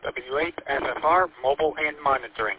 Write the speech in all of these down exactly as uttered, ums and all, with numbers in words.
W eight F F R, mobile and monitoring.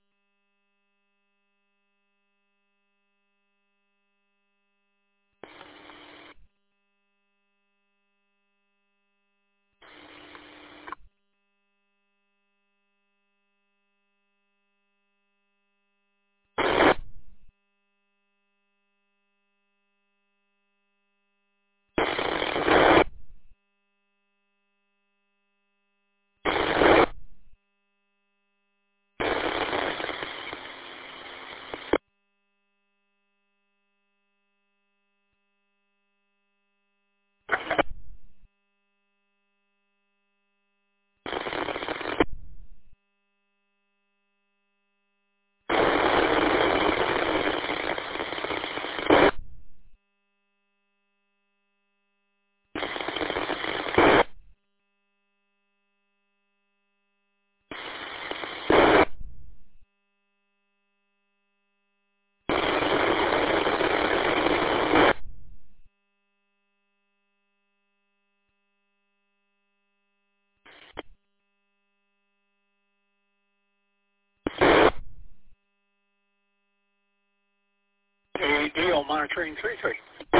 K eight D O monitoring three three.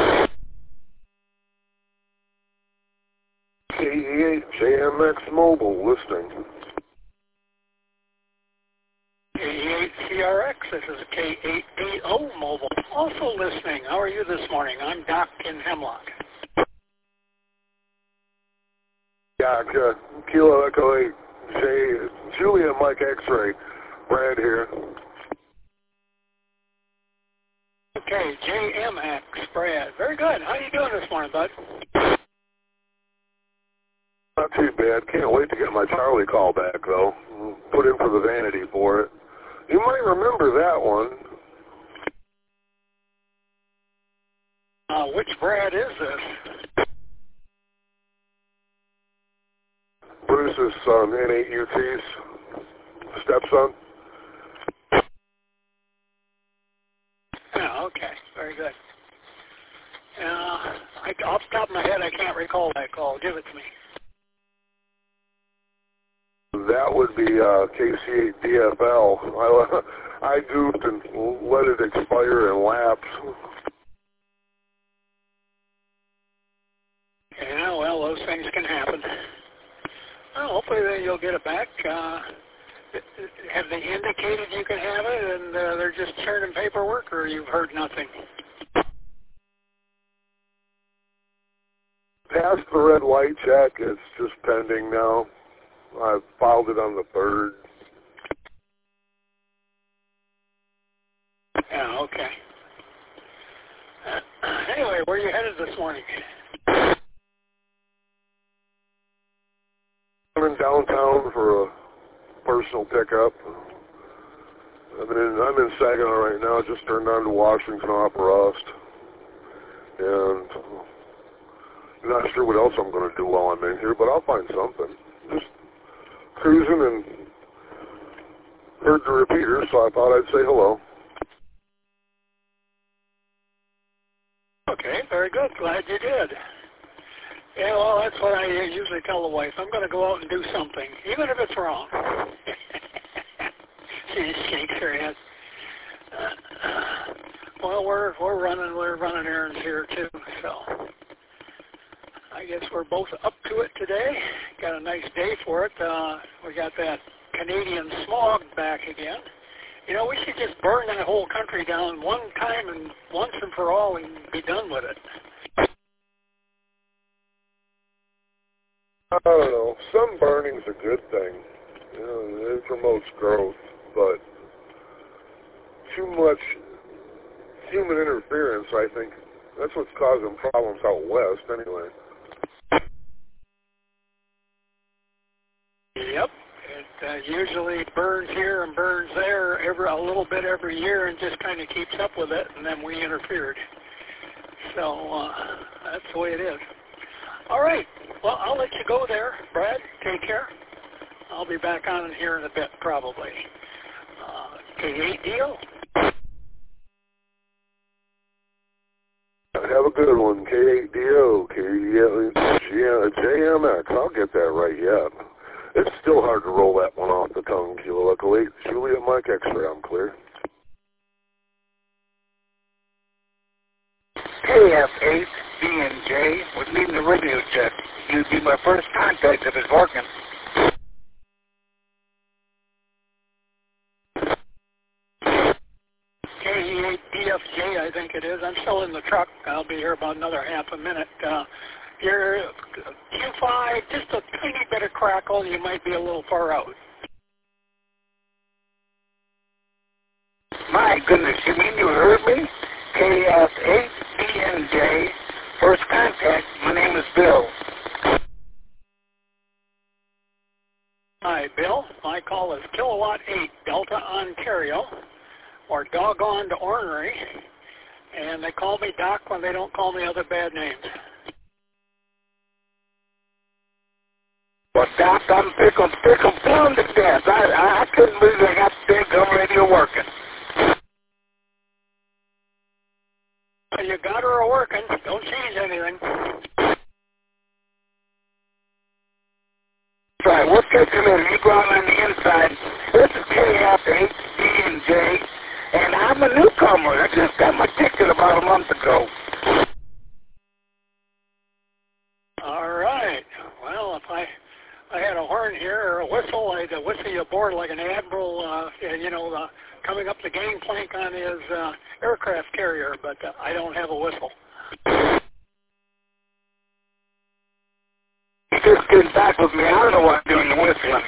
K E eight J M X mobile listening. K E eight C R X, this is K eight D O mobile, also listening. How are you this morning? I'm Doc in Hemlock. Doc, uh, Kilo Echo eight J, Julia Mike X-Ray, Brad here. Okay, J M X, Brad. Very good. How you doing this morning, bud? Not too bad. Can't wait to get my Charlie call back, though. Put in for the vanity for it. You might remember that one. Uh, which Brad is this? Bruce's son, N eight U T's stepson. Oh, okay. Very good. Uh, I, off the top of my head, I can't recall that call. Give it to me. That would be uh, K C eight D F L. I, I goofed and let it expire and lapse. Yeah, well, those things can happen. Well, hopefully then you'll get it back. Uh, have they indicated you can have it and uh, they're just churning paperwork, or you've heard nothing? Past the red light check, it's just pending now. I filed it on the third. Yeah, okay. Uh, anyway, where are you headed this morning? I'm in downtown for a personal pickup. I'm in, I'm in Saginaw right now. Just turned on to Washington off Rust. And I'm not sure what else I'm going to do while I'm in here, but I'll find something. Just cruising and heard the repeater, so I thought I'd say hello. Okay, very good. Glad you did. Yeah, well, that's what I usually tell the wife. I'm going to go out and do something, even if it's wrong. She just shakes her head. Uh, well, we're we're running we're running errands here too, so I guess we're both up to it today. Got a nice day for it. Uh, we got that Canadian smog back again. You know, we should just burn that whole country down one time and once and for all and be done with it. I don't know. Some burning's a good thing. You know, it promotes growth, but too much human interference, I think, that's what's causing problems out west anyway. Yep. It uh, usually burns here and burns there every a little bit every year and just kind of keeps up with it, and then we interfered. So uh, that's the way it is. All right. Well, I'll let you go there, Brad. Take care. I'll be back on here in a bit, probably. Uh, K eight D O. Have a good one. K eight D O, K J M X. I'll get that right yet. It's still hard to roll that one off the tongue, Kilo Echo eight. Juliet Mike X-ray, I'm clear. K F eight B and J was needing a radio check. You'd be my first contact if it's working. K E eight D F J, I think it is. I'm still in the truck. I'll be here about another half a minute. Uh, you're Q five, just a tiny bit of crackle. You might be a little far out. My goodness, you mean you heard me? K F eight B and J, first contact. My name is Bill. Hi, Bill. My call is Kilowatt eight, Delta, Ontario, or Doggone to Ornery, and they call me Doc when they don't call me other bad names. Well, Doc, I'm pickle, pickle plumb to death. I, I, I couldn't believe I got the big gun radio working. You got her working. Don't change anything. Right, we're taking in. You go out on the inside. This is K F eight B and J, and I'm a newcomer. I just got my ticket about a month ago. All right. Well, if I I had a horn here or a whistle, I'd uh, whistle you aboard like an admiral, uh, and, you know, uh, coming up the gangplank on his uh, aircraft carrier, but uh, I don't have a whistle. You just get back with me. I don't know what I'm doing the whistling.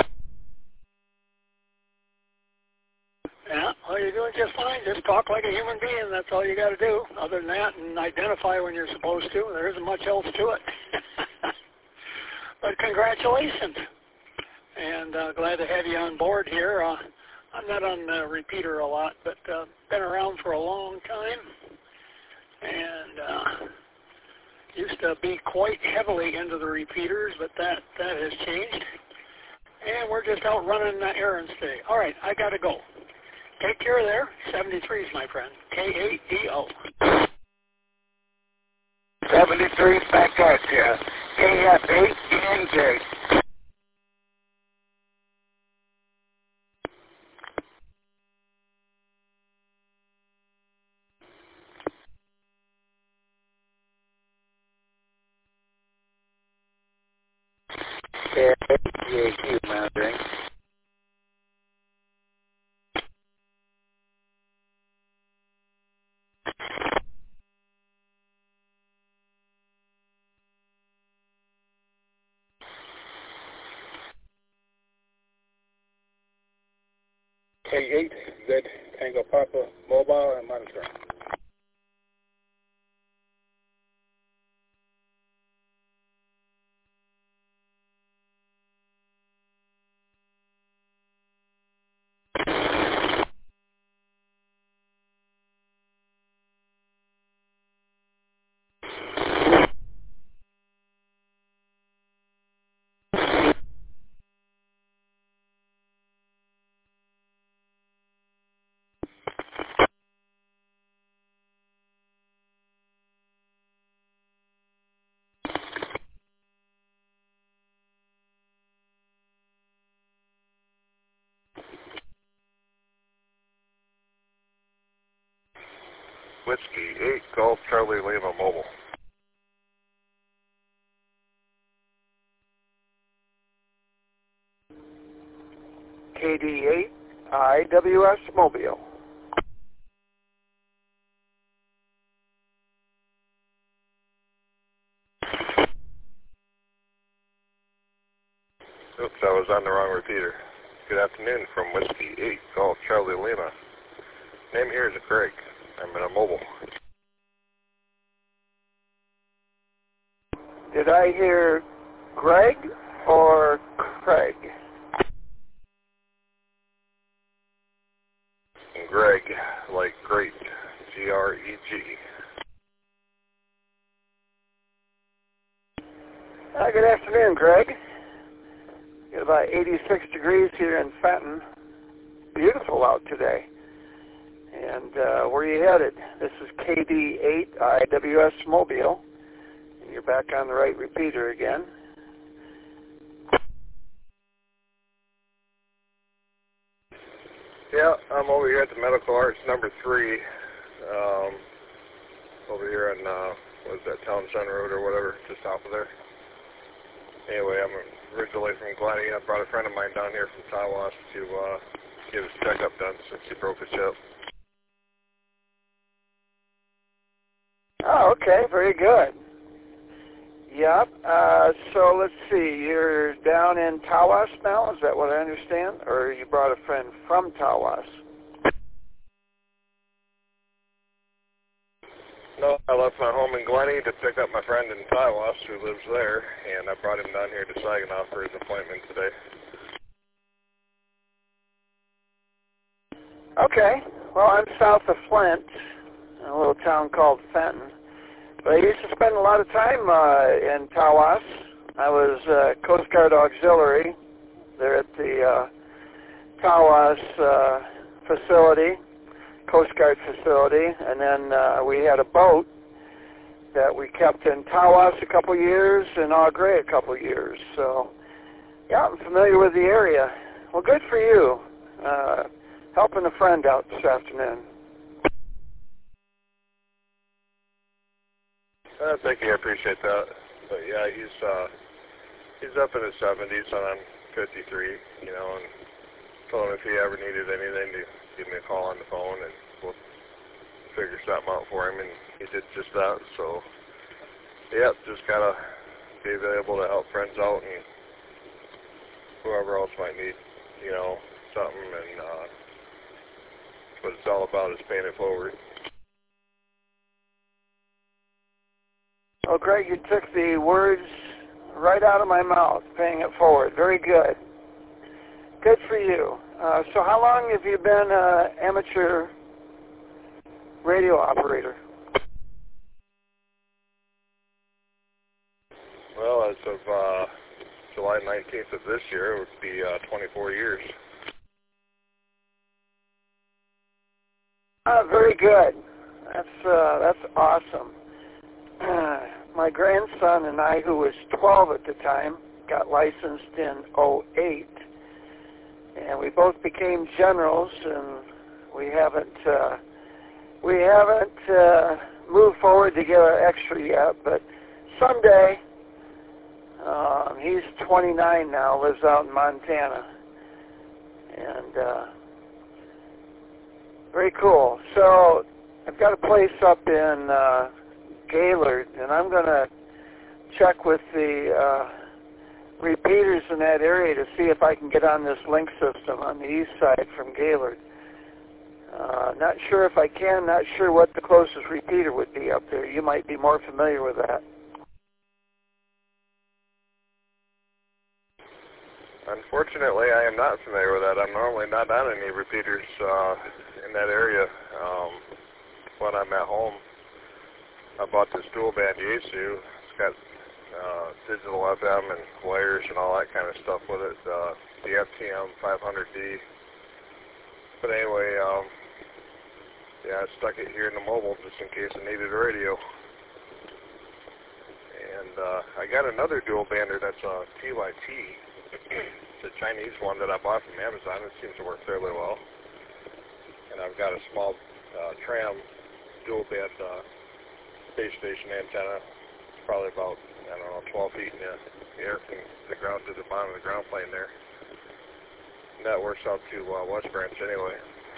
Yeah, well, you're doing just fine. Just talk like a human being. That's all you got to do. Other than that, and identify when you're supposed to. There isn't much else to it. But congratulations, and uh, glad to have you on board here. Uh, I'm not on the repeater a lot, but uh, been around for a long time, and uh, used to be quite heavily into the repeaters, but that, that has changed. And we're just out running uh, errands today. All right, I got to go. Take care there. seventy-threes, my friend. K eight D O. seventy-three's back at you. K F eight B and J. K F eight B A Q, monitoring. K eight Z Tango Papa mobile and monitoring. Whiskey eight, Golf Charlie Lima Mobile. K D eight, I W S Mobile. Oops, I was on the wrong repeater. Good afternoon from Whiskey eight, Golf Charlie Lima. Name here is Craig. I'm in a mobile. Did I hear Greg or Craig? Greg, like great, G R E G. Uh, good afternoon, Greg. It's about eighty-six degrees here in Fenton. Beautiful out today. And uh, where are you headed? This is K D eight I W S Mobile. And you're back on the right repeater again. Yeah, I'm over here at the Medical Arts number three, um, over here on, uh, what is that, Town Center Road or whatever, just off of there. Anyway, I'm originally from Glenny. I brought a friend of mine down here from Tawas to uh, get his checkup done since he broke his hip. Oh, okay, very good. Yep. Uh, so let's see. You're down in Tawas now. Is that what I understand? Or you brought a friend from Tawas? No, I left my home in Glenny to pick up my friend in Tawas who lives there, and I brought him down here to Saginaw for his appointment today. Okay. Well, I'm south of Flint, in a little town called Fenton. But I used to spend a lot of time uh, in Tawas. I was uh, Coast Guard Auxiliary there at the uh, Tawas uh, facility, Coast Guard facility, and then uh, we had a boat that we kept in Tawas a couple years and Au Gres a couple years. So, yeah, I'm familiar with the area. Well, good for you, uh, helping a friend out this afternoon. Uh, thank you, I appreciate that. But yeah, he's uh, he's up in his seventies, and I'm fifty-three, you know, and told him if he ever needed anything to give me a call on the phone, and we'll figure something out for him, and he did just that. So, yeah, just gotta be available to help friends out and whoever else might need, you know, something, and uh, what it's all about is paying it forward. Well, Greg, you took the words right out of my mouth, paying it forward. Very good. Good for you. Uh, so how long have you been an amateur radio operator? Well, as of uh, July nineteenth of this year, it would be uh, twenty-four years. Uh, very good. That's, uh, that's awesome. Uh, my grandson and I, who was twelve at the time, got licensed in oh eight, and we both became generals, and we haven't uh, we haven't uh, moved forward to get our extra yet, but someday. Um, he's twenty-nine now, lives out in Montana, and uh, very cool. So I've got a place up in uh, Gaylord, and I'm going to check with the uh, repeaters in that area to see if I can get on this link system on the east side from Gaylord. Uh, not sure if I can, not sure what the closest repeater would be up there. You might be more familiar with that. Unfortunately, I am not familiar with that. I'm normally not on any repeaters uh, in that area um, when I'm at home. I bought this dual band Yaesu. It's got uh, digital F M and wires and all that kind of stuff with it. Uh, the F T M five hundred D. But anyway, um, yeah, I stuck it here in the mobile just in case I needed a radio. And uh, I got another dual bander that's a T Y T. It's a Chinese one that I bought from Amazon. It seems to work fairly well. And I've got a small uh, tram dual band uh, base station antenna. It's probably about, I don't know, twelve feet in the air from the ground to the bottom of the ground plane there. And that works out to uh, West Branch anyway.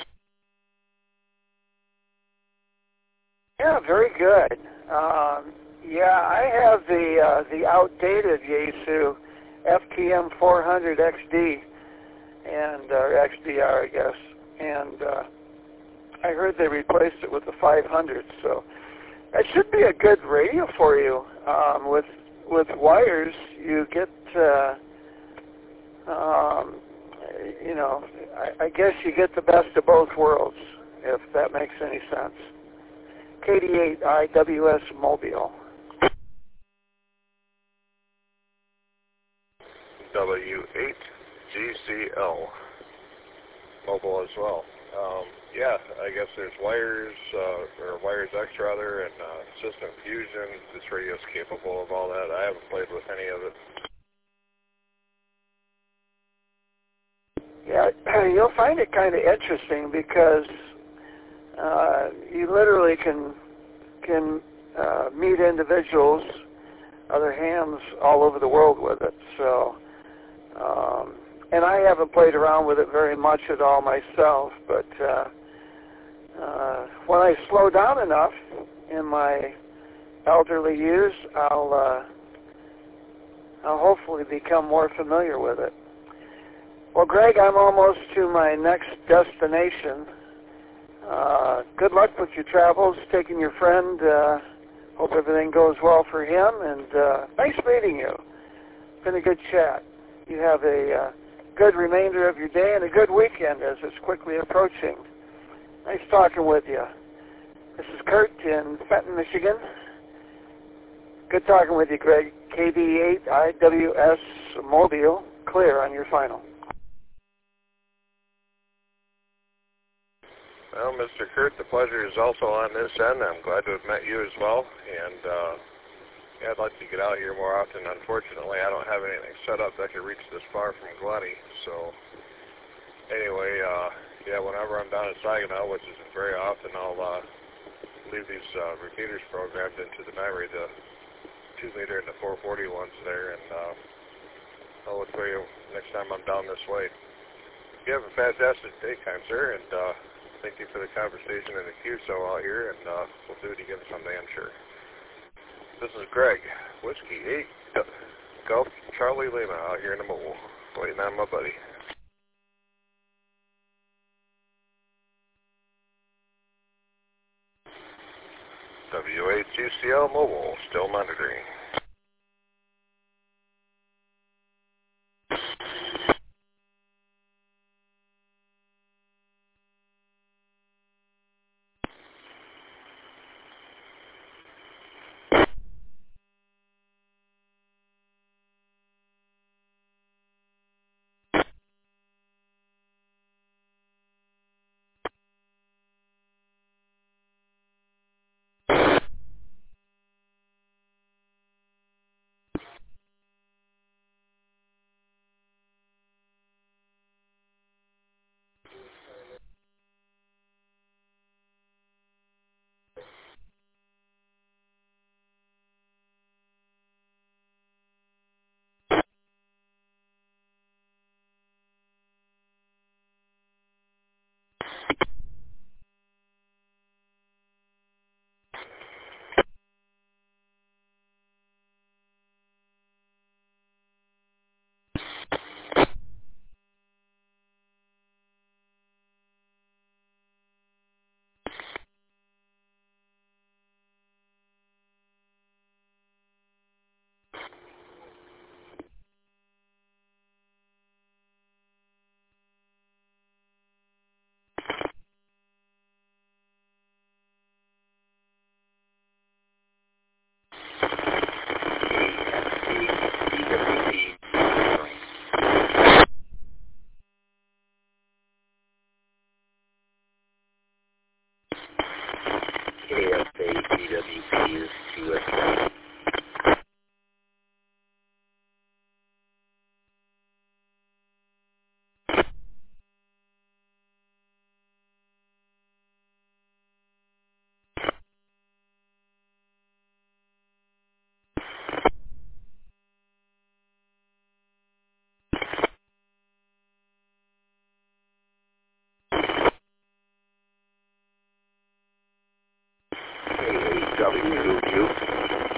Yeah, very good. Um, yeah, I have the uh, the outdated Yaesu F T M four hundred X D and or X D R, I guess, and uh, I heard they replaced it with the five hundred. So that should be a good radio for you. Um, with with wires, you get, uh, um, you know, I, I guess you get the best of both worlds, if that makes any sense. K D eight I W S Mobile. W eight G C L mobile as well. Um, yeah, I guess there's wires, uh, or Wires X rather, and uh, System Fusion. This radio's capable of all that. I haven't played with any of it. Yeah, you'll find it kind of interesting because uh, you literally can can uh, meet individuals, other hams all over the world with it. So, um, and I haven't played around with it very much at all myself, but uh, uh, when I slow down enough in my elderly years, I'll uh, I'll hopefully become more familiar with it. Well, Greg, I'm almost to my next destination. Uh, good luck with your travels, taking your friend. Uh, hope everything goes well for him, and uh, nice meeting you. It's been a good chat. You have a uh, good remainder of your day and a good weekend as it's quickly approaching. Nice talking with you. This is Kurt in Fenton, Michigan. Good talking with you, Greg. K D eight I W S Mobile, clear on your final. Well, Mister Kurt, the pleasure is also on this end. I'm glad to have met you as well, and uh, yeah, I'd like to get out here more often. Unfortunately, I don't have anything set up that can reach this far from Glenny, so anyway, uh, yeah, whenever I'm down in Saginaw, which isn't very often, I'll uh, leave these uh, repeaters programmed into the memory, the two meter and the four forty ones there, and uh, I'll look for you next time I'm down this way. You have a fantastic day, kind sir, and uh, thank you for the conversation and the Q S O out here, and uh, we'll do it again someday, I'm sure. This is Greg, Whiskey eight, Golf Charlie Lima out here in the mobile, waiting on my buddy. W eight G C L Mobile, still monitoring. W Q.